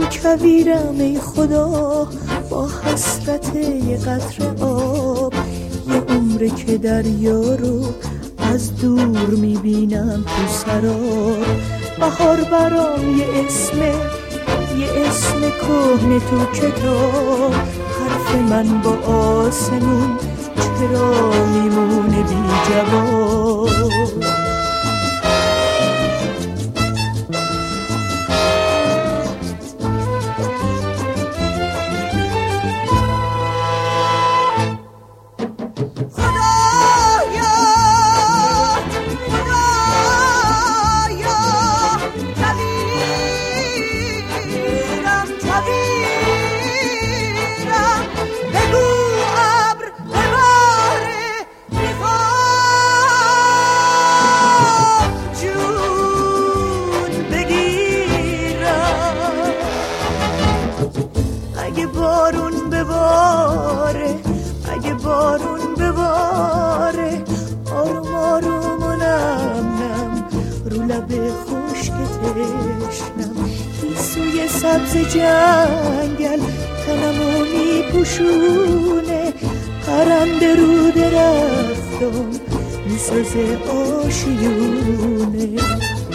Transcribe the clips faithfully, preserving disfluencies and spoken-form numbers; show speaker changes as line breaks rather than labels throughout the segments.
کویرم ای خدا با حسرت یه قطره آب، یه عمره که دریا رو از دور میبینم تو سراب. بهار برام یه اسمه، یه اسم کهنه تو کتاب، حرف من با آسمون چرا میمونه بی جواب. اگه بارون بباره، اگه بارون بباره، آروم آروم و نم نم رو لب خشک تشنم. گیسوی سبز جنگل تنمو میپوشونه، پرنده رو درختم میسازه آشیونه.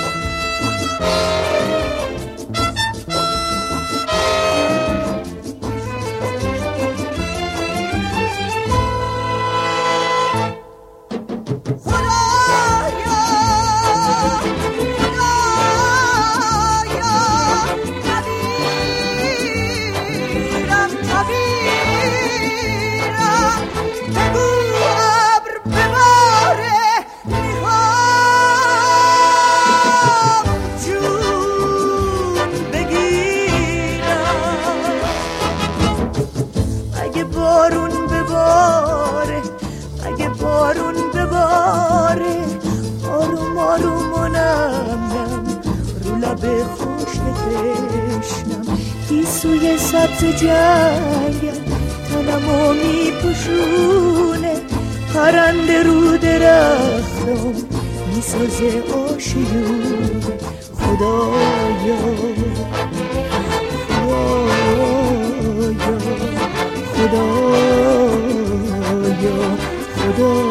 بارون بباره، اگه بارون بباره، آروم آروم و نم نم رو لب خشک تشنم. گیسوی سبز جنگل تنمو میپوشونه، پرنده رو درختم میسازه آشیونه. خدایا خدایا خدایا خدا